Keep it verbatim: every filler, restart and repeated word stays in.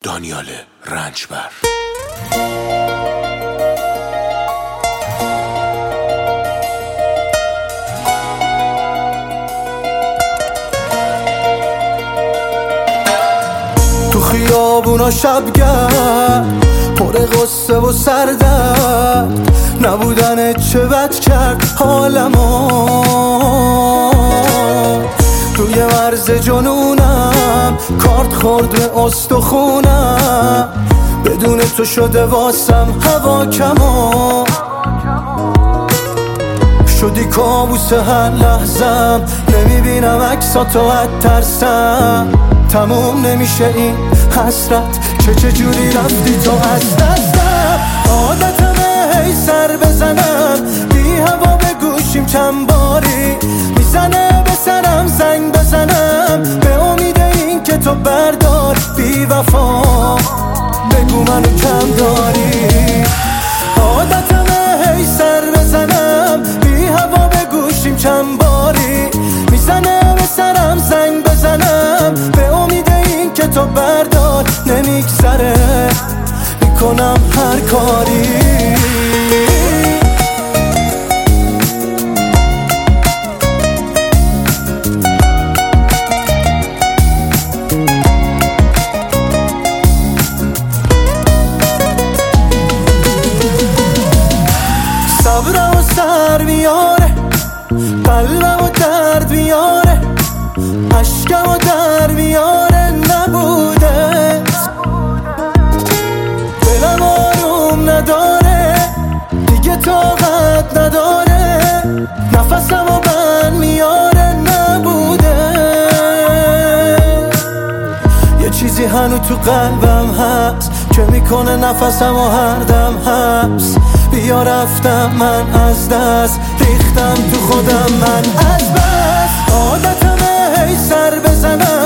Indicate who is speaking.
Speaker 1: دانیال رنجبر.
Speaker 2: تو خیابونا شبگرد پر غصه و سردرد نبودن چه بد کرد حالمو. توی مرز جنونم کارت خورد به استخونم، بدون تو شده واسم هوا کمو. شدی کابوس هر لحظم، نمیبینم عکساتو از ترسم. تموم نمیشه این حسرت که چجوری رفتی تو از دستم. عادتمه هی سر بزنم بی هوا به گوشیم چند باری میزنه به سرم زنگ بزنم به امید این که تو بردار. بی وفا بگو منو کم داری. عادتمه هی سر بزنم بی هوا به گوشیم چند باری میزنه به سرم زنگ بزنم به امید این که تو بردار. نمیگذره میکنم هر کاری. صبرم و سر میاره، قلبم و درد میاره، عشقم و در میاره. نبوده دلم آروم نداره دیگه، طاقت نداره، نفسم و بند میاره. نبوده یه چیزی هنو تو قلبم هست که میکنه نفسم و هر دم حبس. بیا رفتم من از دست، ریختم تو خودم من از بس. عادتمه هی سر بزنم